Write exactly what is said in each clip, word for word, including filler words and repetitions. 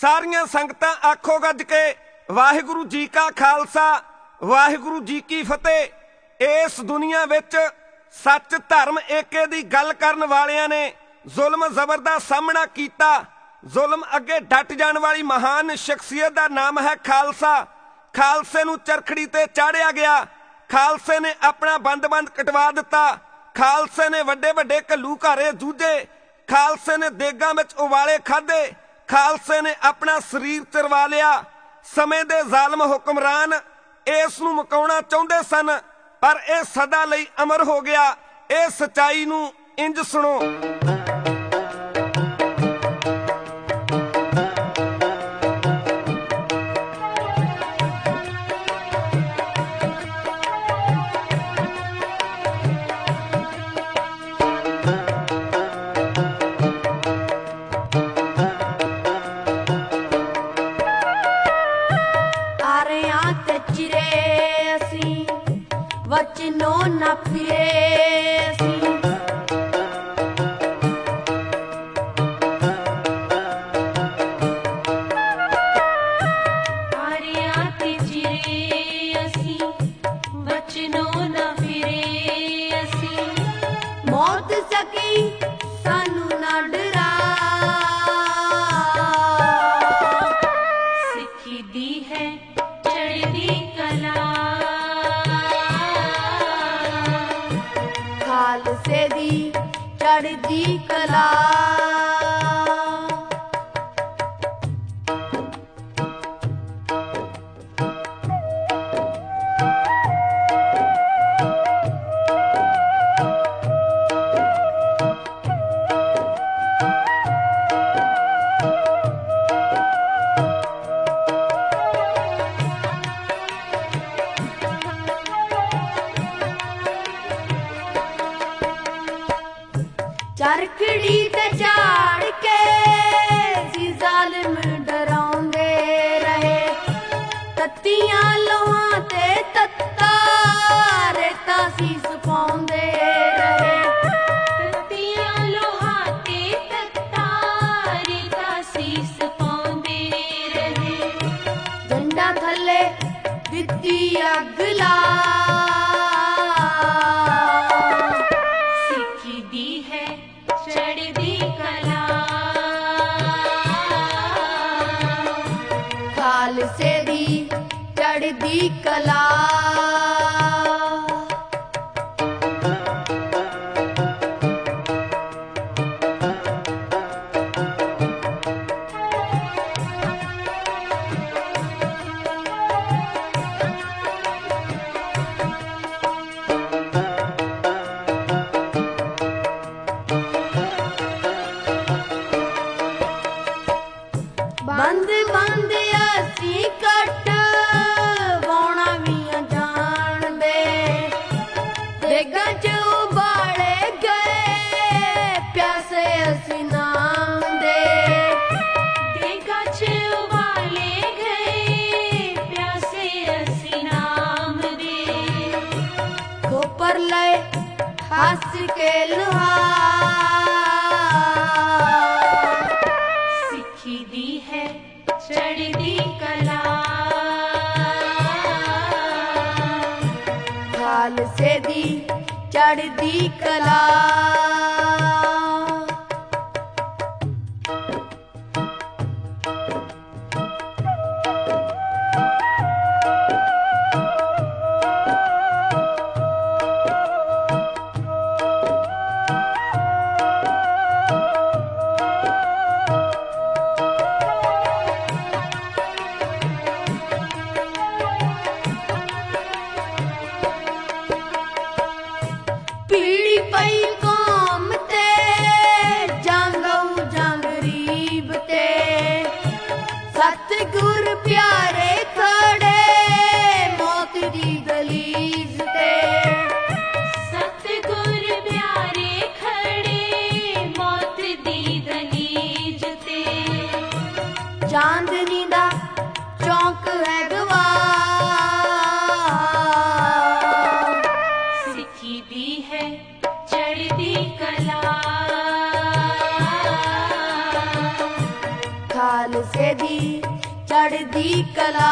सारियां संगतां आखो गज के वाहिगुरु जी का खालसा वाहिगुरु जी की फतेह। इस दुनिया विच सच धर्म एके दी गल करन वालियां ने जुल्म जबर दा सामना कीता। जुल्म अगे डट जाण वाली महान शख्सियत दा नाम है खालसा। खालसे नूं चरखड़ी ते चाढ़िया गया। खालसे ने अपना बंद बंद कटवा दिता। खालसे ने वड्डे वड्डे घल्लूघारे जूझे। खालसे ने देगां विच उबाले खाधे। खालसे ने अपना शरीर चरवा लिया। समय दे जालम हुक्मरान इस नूं मुकाउणा चाहुंदे सन, पर यह सदा लई अमर हो गया। इह सच्चाई नूं इंज सुणो। वचनों न फिरे वचनों न फिरे असी मौत सकी सानू ना डरा सिखी दी है चढ़दी कला खालसे दी चढ़दी कला। चरखड़ी ते चाड़ के सी जालिम डराउंदे रहे। तत्तियां लोहां ते तत्ता रेता सीस पाउंदे रहे। तत्तियां लोहां ते तत्ता रेता सीस पाउंदे रहे। झंडा थल्ले दित्ती अग ला चढ़दी कला खालसे दी चढ़दी कला। बंद बंद असी कट वाउणा भी जान दे। देगां च उबाले गए प्यासे असी नाम दे। देगां च उबाले गए प्यासे असी नाम दे। खोपर लए हंस के लुहार चढ़दी कला खालसे दी चढ़दी कला। पीड़ी पई कौम ते जांगऊ जांगरीब ते सतगुर प्यारे खड़े मौत दी दलीज ते। सतगुर प्यारे खड़े मौत दी दलीज ते। चांदनी दा चौंक है गवा सिखी दी है चढ़दी कला खालसे से दी चढ़दी कला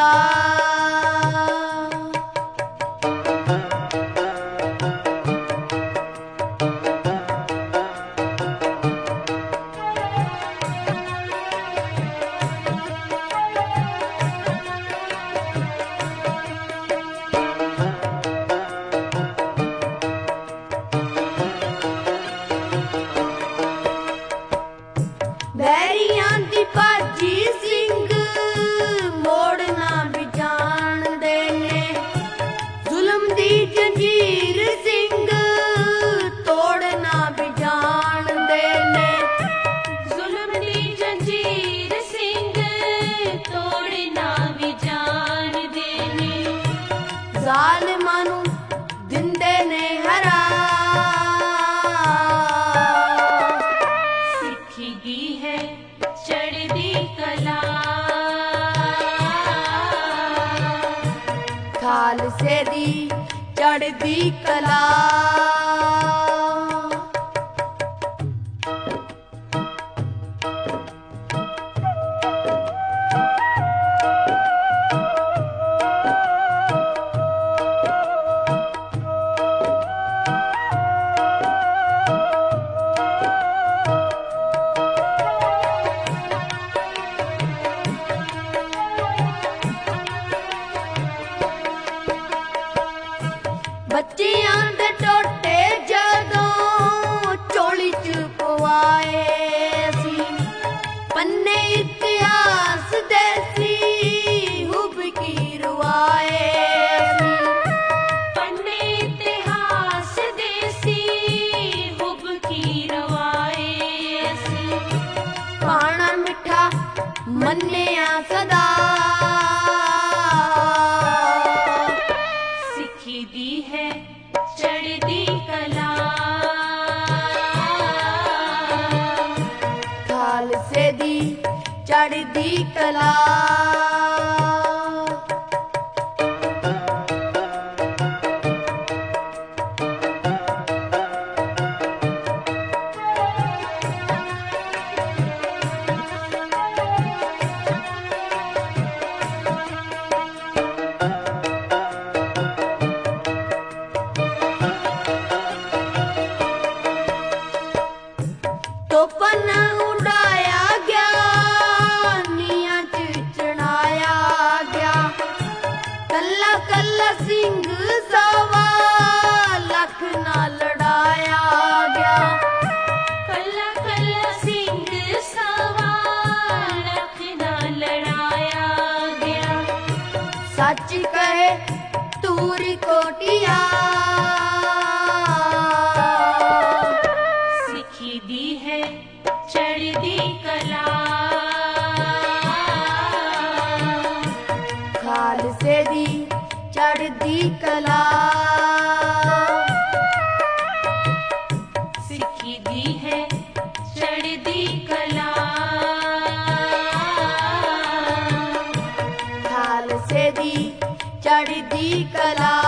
बैरियां दी भाजी सिंह मोड़ना भी जान देने जुल्म दी जंजीर सिंह तोड़ना भी जान देने जुल्म दी जंजीर सिंह तोड़ना भी जान देने जालिमां नू दिंदे ने हरा सिखी है चढ़दी कला खालसे दी चढ़दी कला बच्चियां दे टोटे जदों चोली च पवाए सी पन्ने इतिहास दे सी हुब की रुआए सी पन्ने इतिहास देसी हुब की रवाए सी खाना मिठा मन्निया सदा सिखी दी है चढ़दी कला खालसे दी चढ़दी कला तोपन उड़ाया गया निया च चढ़ाया गया कल्ला कल्ला सिंह सवा लख ना लड़ाया गया कल्ला कल्ला सिंह सवा लख ना लड़ाया गया सच कहे तूरी कोटिया सिखी दी है चढ़दी कला खालसे दी चढ़दी कला सिखी दी है चढ़दी कला खालसे दी चढ़दी कला